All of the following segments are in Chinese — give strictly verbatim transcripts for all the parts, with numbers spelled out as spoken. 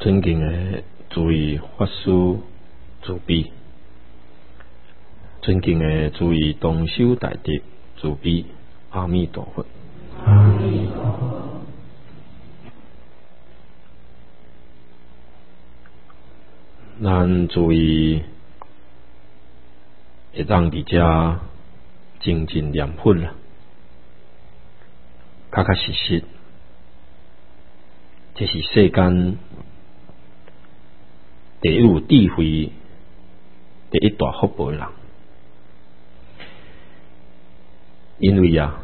尊敬的诸位法师慈悲，尊敬的诸位同修大德慈悲，阿弥陀佛。 阿弥陀佛。 咱诸位会当伫遮精进念佛啦，确确实实，这是世间第一有智慧、第一大福报的人。因为啊，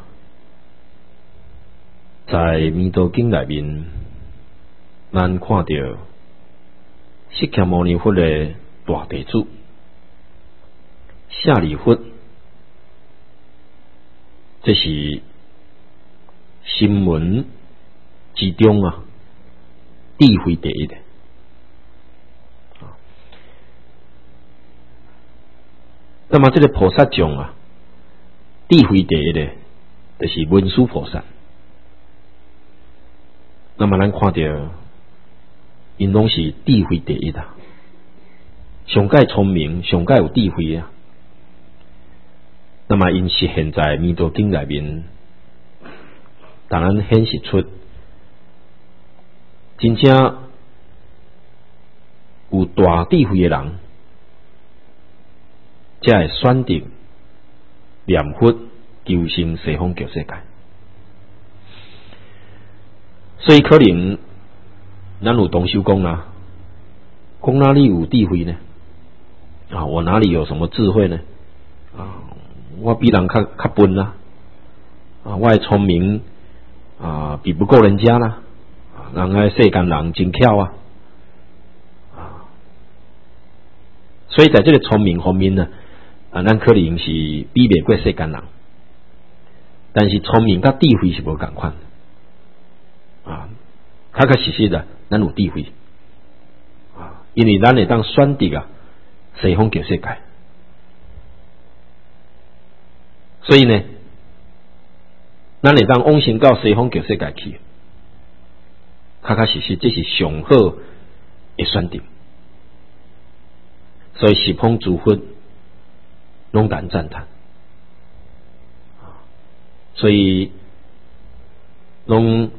在弥陀经内面，咱看到释迦牟尼佛的大弟子舍利弗，这是声闻之中啊，智慧第一的。那么这个菩萨众啊，智慧第一的，就是文殊菩萨。那么咱看到，因拢是智慧第一的，上界聪明，上界有智慧啊。那么因是现在弥陀经内面，当然显示出真正有大智慧的人，才会选择念佛求生西方极世界。所以可能咱有同修讲啦，讲哪里有智慧呢？啊，我哪里有什么智慧呢？啊，我比人较较笨啦，啊，我的聪明啊比不过人家啦，啊，人家世间人真巧啊，啊，所以在这个聪明方面呢，啊，咱可能是比袂过世间人，但是聪明甲智慧是无共款的，啊，确确实实的，咱有智慧，啊，因为咱会当选择啊西方极世界。所以呢，咱会当往生到西方极世界去，确确实实这是上好的选择。所以十方诸佛拢感赞叹，所以拢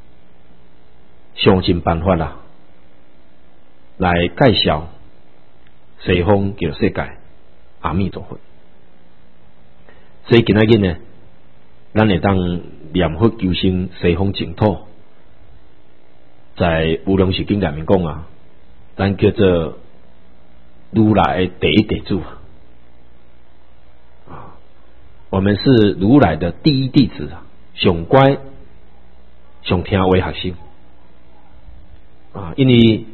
想尽办法啦，来介绍西方极世界阿弥陀佛。所以今仔日呢，咱会当念佛求生西方净土，在无量寿经里面讲啊，咱叫做如来第一弟子啊，我们是如来的第一弟子啊，上乖、上听话学生啊，因为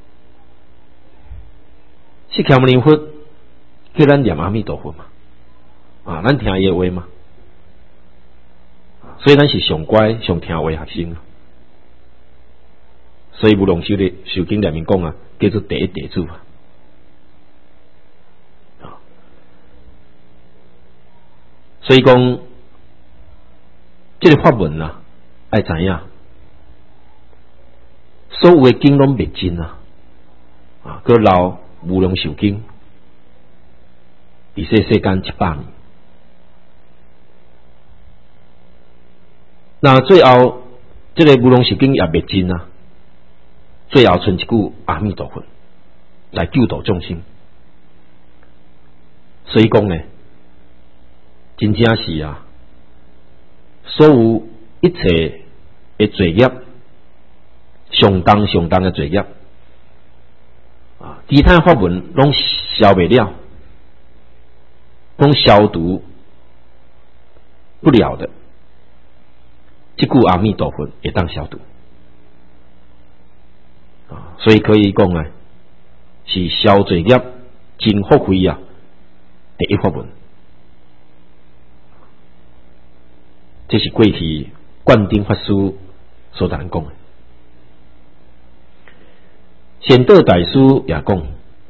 释迦牟尼佛叫咱念阿弥陀佛嘛。啊，咱听伊的话嘛，所以咱是上乖、上听话学生。所以无量寿的寿经里面讲啊，叫做第一弟子啊。所以讲，这个法文啊，爱知影，所有的经拢灭尽啊，啊，佮留无量寿经，伫这世间一百年。那最后，这个无量寿经也灭尽啊，最后剩一句阿弥陀佛来救度众生。所以讲呢，真正是啊，所有一切的罪业，上重上重的罪业啊，其他法文拢消袂了，拢消毒不了的。这句阿弥陀佛会当消毒啊，所以可以讲啊，是消罪业、真福慧啊第一法门。这是过去灌顶法师所谈讲的。显德大师也讲，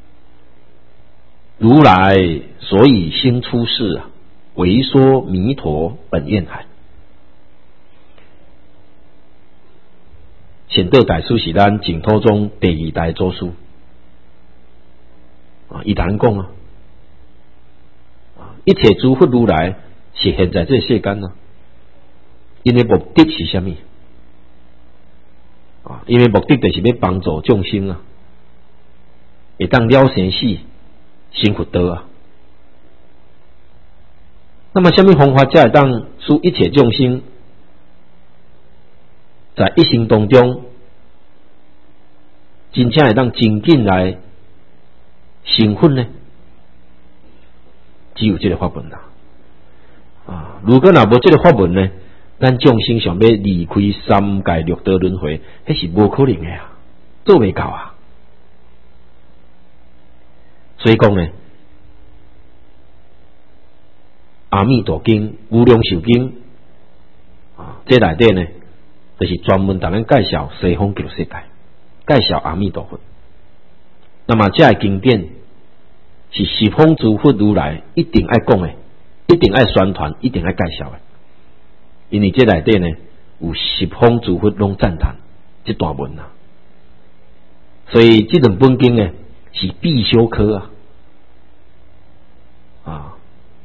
如来所以兴出世啊，为说弥陀本愿海。 显德大师是咱净土宗第二代祖师啊，伊同咱讲啊，一切诸佛如来是现在这世间啊，因为目的是什么啊？因为目的就是要帮助众生啊，会当了生死，成佛道啊。那么，什么方法才会当使一切众生在一生当中，真正会当真紧来成佛呢？只有这个法门啦。啊，如果若无这个法门呢，咱众生想要离开三界六道轮回，迄是无可能的啊，做未到啊。所以讲呢，阿弥陀经、无量寿经啊，这内底呢，就是专门同咱介绍西方极乐世界，介绍阿弥陀佛。那么这经典是十方诸佛如来一定爱讲的，一定爱宣传，一定爱介绍的。因为这内底呢，有十方诸佛拢赞叹这段文啊，所以这两本经呢是必修课啊。啊，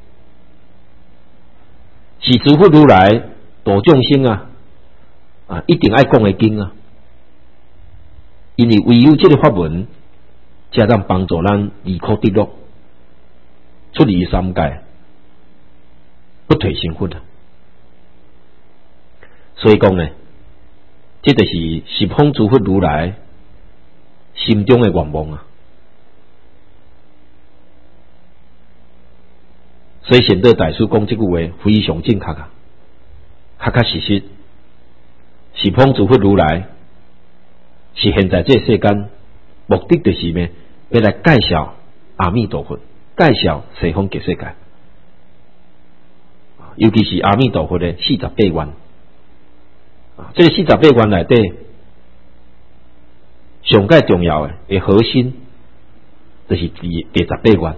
是诸佛如来度众生啊，啊，一定爱讲的经啊，因为唯有这个法门，才能帮助咱离苦得乐，出离三界，不退成佛啊。所以讲呢，这就是十方诸佛如来心中的愿望啊。所以显德大师讲这句话非常正确啊，确确实实，十方诸佛如来是现在这世间目的就是咩？要来介绍阿弥陀佛，介绍西方极乐世界，尤其是阿弥陀佛的四十八愿啊，这个四十八愿内底上界重要的的核心，就是第第十八愿。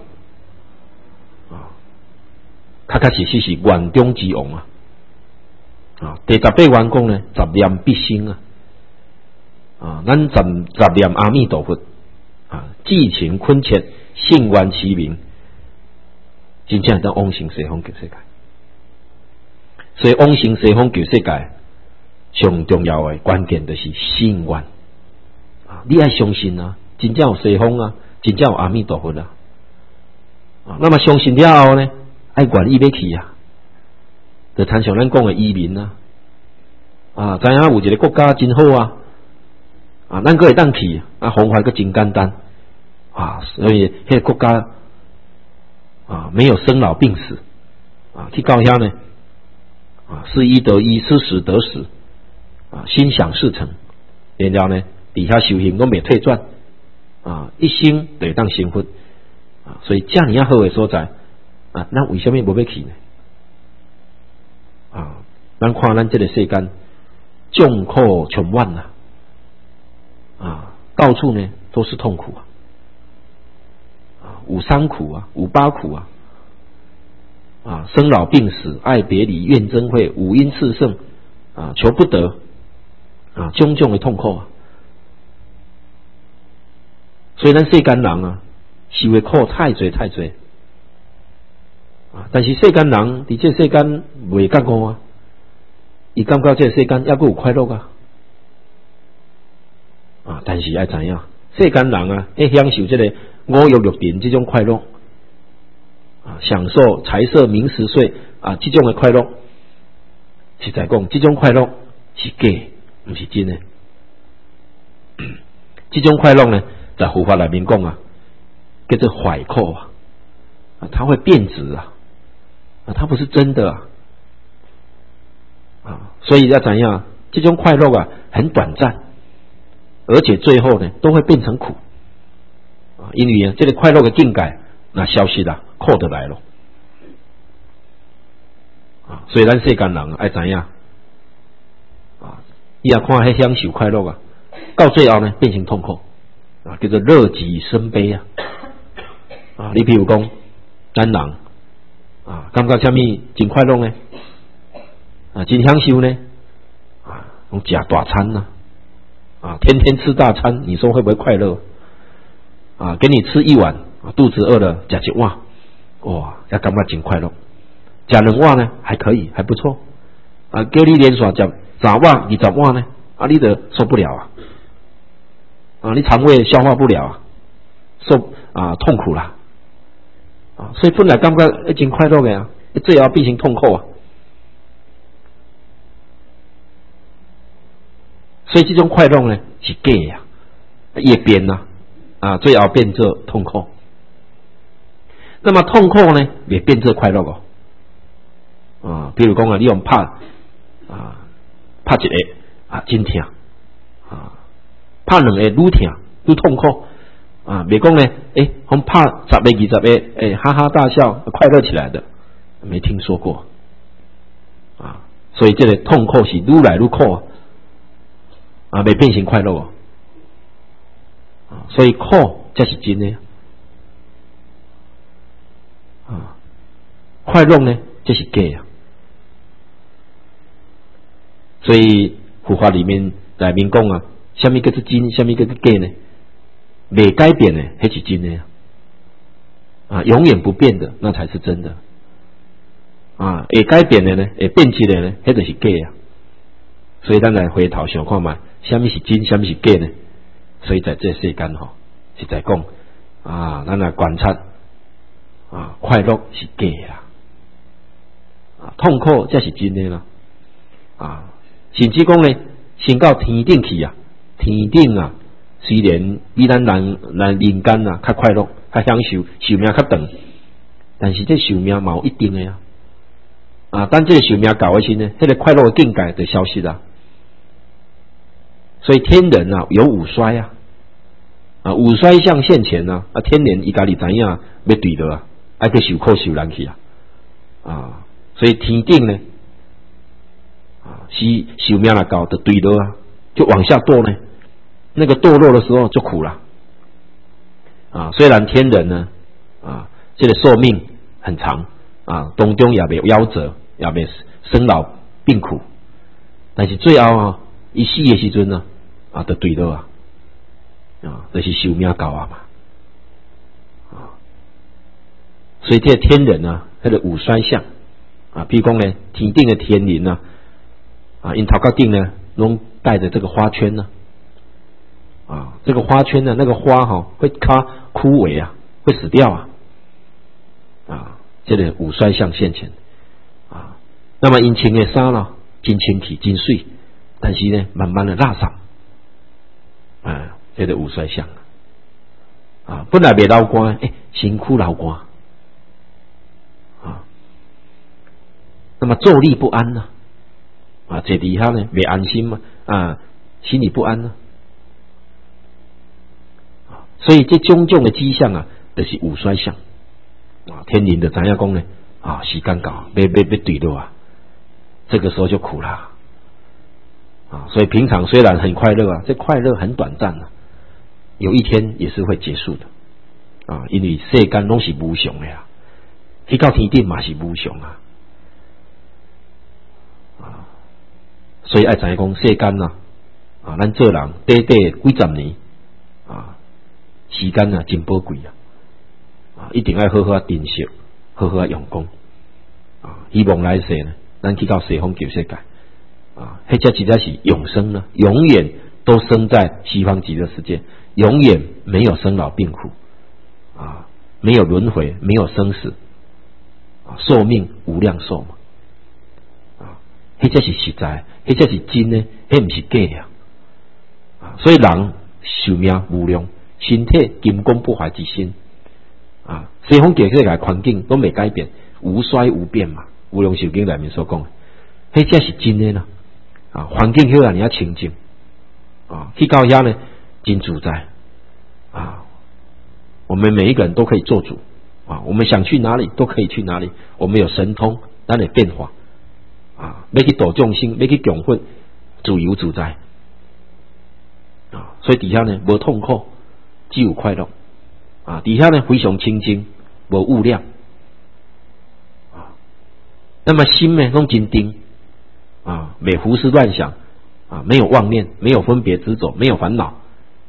确确实实是愿中之王啊！啊，第十八愿讲呢，十念必生啊！啊，咱十十念阿弥陀佛啊，至情恳切，信愿齐名，真正当往生西方极乐世界。所以往生西方极乐世界，上重要的关键就是信愿啊！你要相信啊，真正有西方啊，真正有阿弥陀佛啊！啊，那么相信了后呢？爱愿意要去啊，就参像咱讲的移民啊，啊，知影有一个国家真好啊，啊，咱个会当去啊，方法个真简单啊，所以迄个国家啊，没有生老病死啊，去到遐呢啊，失一得一，失时得时啊，心想事成，然后呢，底下修行都没退转啊，一生就会当成佛啊，所以这样好的所在。啊，咱为什么无要去呢？啊，咱看咱这个世间众苦穷万啊，啊，到处呢都是痛苦啊，啊，有三苦啊，有八苦啊，啊，生老病死、爱别离、怨憎会、五阴炽盛啊，求不得啊，种种的痛苦啊，所以咱世间人啊，受的苦太多太多。啊！但是世间人伫这世间袂觉悟啊，伊感觉这世间还佫有快乐啊！啊！但是爱知影，世间人啊，要享受这个五欲六尘这种快乐啊，享受财色名食睡啊，这种的快乐，实在讲，这种快乐是假，不是真的。这种快乐呢，在佛法里面讲啊，叫做坏苦啊，啊，它会变质啊。啊，它不是真的啊！啊，所以要怎样？这种快乐啊，很短暂，而且最后呢，都会变成苦啊！因为啊，这个快乐的境界，那消息啊，苦就来了啊！所以咱世间人爱怎样啊？伊也看迄享受快乐啊，到最后呢，变成痛苦啊，叫做乐极生悲啊！啊，你比如讲，咱人。啊，感觉什么真快乐呢？啊，真享受呢？啊，讲食大餐啊， 啊，天天吃大餐，你说会不会快乐？啊，给你吃一碗，肚子饿了吃一碗，哇，要感觉真快乐。吃两碗呢，还可以，还不错。啊，叫你连续吃三碗、二十碗呢，啊，你就受不了啊！啊，你肠胃消化不了啊，受啊痛苦啦。啊，所以本来感觉真快乐的啊，这也要变成痛苦啊。所以这种快乐呢是假呀，也变呐，啊，最后变做痛苦。那么痛苦呢，也变做快乐哦。啊，比如讲啊，你用拍啊，拍一个啊，真痛啊，拍两个愈痛愈痛苦啊，别讲呢，诶，我们拍十个、二十个，诶，哈哈大笑，快乐起来的，没听说过啊。所以这个痛苦是愈来愈苦啊。啊，未变成快乐哦，啊，所以苦才是真的啊，快乐呢这是假啊，所以佛法里面来面讲啊，什么叫做真，什么叫做假呢？未改变的，那是真的啊，永远不变的，那才是真的啊，会改变的呢，会变起来呢，那就是假啊。所以咱来回头想看嘛，什么是真，什么是假呢？所以在这世间吼，是在讲啊，咱来观察啊，快乐是假啦，啊，痛苦才是真的啦，啊，甚至讲呢，升到天顶去啊，天顶啊，虽然比咱人人人间啊较快乐，较享受，寿命较长，但是这寿命嘛有一定的啊，啊，等这个寿命到的时呢，迄、那个快乐的境界就消失啦。所以天人啊有五衰啊，啊五衰相现前啊，啊天人伊家己知影要对的啊，爱去受苦受难去啊，啊，所以天顶呢，啊是寿命来到就对的啊，就往下堕呢，那个堕落的时候就苦了，啊虽然天人呢，啊这个寿命很长啊，当中也未夭折，也未生老病苦，但是最后啊，伊死的时阵呢。啊，就对了啊，啊，就是寿命到啊嘛，啊，所以这个天人啊，它的五衰相啊，比如讲呢，天顶的天人啊，啊，因头壳顶呢，拢带着这个花圈呢、啊，啊，这个花圈呢，那个花哈、哦、会它枯萎啊，会死掉啊，啊，这个五衰相现前啊，那么因穿的衫呢，真清气真水，但是呢，慢慢的拉上。啊，这个五衰相啊，本来未流汗，诶，身躯流汗啊，那么坐立不安呢、啊，啊，坐底下呢未安心嘛，啊，心里不安呢、啊，所以这种种的迹象啊，就是五衰相啊，天人的知影讲呢，啊，时间到，要要要对落啊，这个时候就苦啦。啊，所以平常虽然很快乐啊，这快乐很短暂啊，有一天也是会结束的啊，因为世间拢是无常的呀，去到天顶嘛是无常啊，啊，所以爱知影讲世间啊，啊，咱做人短短几十年啊，时间啊真宝贵啊，啊，一定要好好珍惜，好好用功啊，希望来世呢，咱去到西方极世界。啊，或者其他是永生呢？永远都生在西方极乐世界，永远没有生老病苦啊，没有轮回，没有生死啊，寿命无量寿嘛啊，或者是实在，或者是真呢，迄唔是假呀啊，所以人寿命无量，身体金刚不坏之身啊，西方极乐世界环境都未改变，无衰无变嘛，无量寿经里面所讲，迄才是真的呢。啊，环境好让人家清净啊，去到遐呢，真自在啊。我们每一个人都可以做主啊，我们想去哪里都可以去哪里，我们有神通，咱的变化啊，要去度众生，要去供佛，自由自在啊。所以底下呢，无痛苦，只有快乐啊。底下呢，非常清净，无物量啊。那么心呢，拢真定。啊，未胡思乱想啊，没有妄念，没有分别执着，没有烦恼，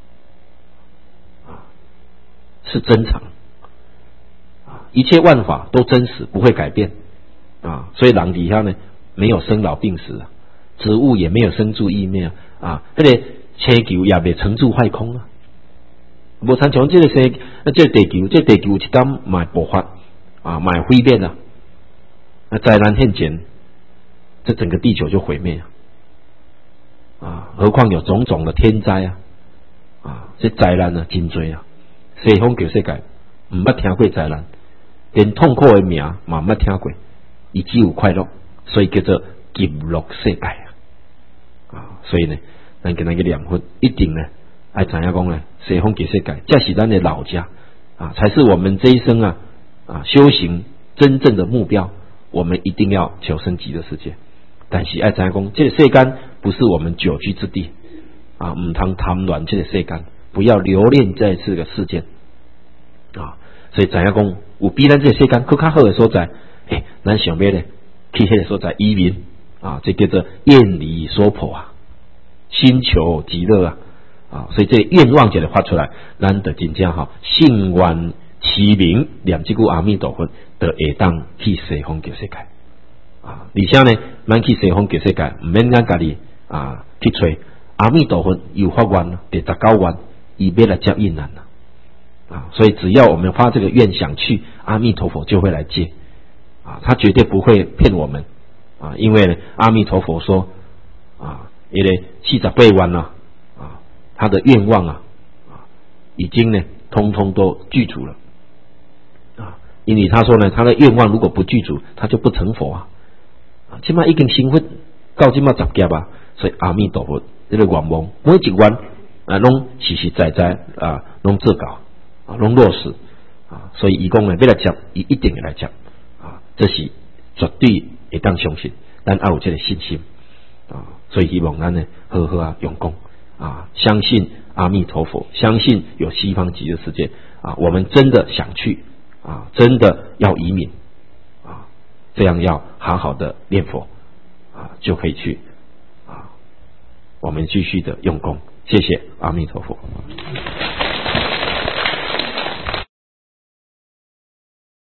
啊，是真常，啊，一切万法都真实，不会改变，啊，所以人底下呢没有生老病死啊，植物也没有生住异灭啊，那个星球也未成住坏空啊，无参像这个星，这个地球，这个地球一旦买爆发啊，买毁灭了，那灾难现前，这整个地球就毁灭了。啊，何况有种种的天灾啊，啊，这灾难啊，真多啊！西方极世界唔捌听过灾难，连痛苦的名嘛唔捌听过，伊只有快乐，所以叫做极乐世界啊！啊，所以呢，咱跟咱个念佛一定呢，爱知影讲呢，西方极世界，这是咱的老家啊，才是我们这一生啊啊修行真正的目标。我们一定要求生极乐世界。但是爱知影讲，这个世间不是我们久居之地啊，唔通贪恋这个世间，不要留恋在这个世间啊。所以知影讲，有比咱这个世间更较好的所在，诶，咱想要咧去迄个所在移民啊，这叫做愿离娑婆啊，心求极乐啊啊。所以这个愿望一个发出来，咱就真正哈信愿持名念这句阿弥陀佛，就会当去西方极世界。啊，而且呢，咱去西方极世界，唔免咱家己啊去找阿弥陀佛有发愿第十九愿，伊要来接引咱啦。啊，所以只要我们发这个愿想去，阿弥陀佛就会来接。啊，他绝对不会骗我们。啊，因为呢，阿弥陀佛说，啊，因为四十八愿啊，啊，他的愿望啊，啊，已经呢，通通都具足了。啊，因为他说呢，他的愿望如果不具足，他就不成佛啊。即摆已经成佛到即摆十劫啊，所以阿弥陀佛这个愿望每一愿啊，拢实实在在啊，拢做到啊，拢落实啊，所以伊讲呢，要来接，伊一定会来接啊，这是绝对会当相信，咱也有这个信心啊，所以希望咱呢好好啊用功啊，相信阿弥陀佛，相信有西方极乐世界啊，我们真的想去啊，真的要移民。这样要好好的念佛啊，就可以去啊。我们继续的用功，谢谢阿弥陀佛。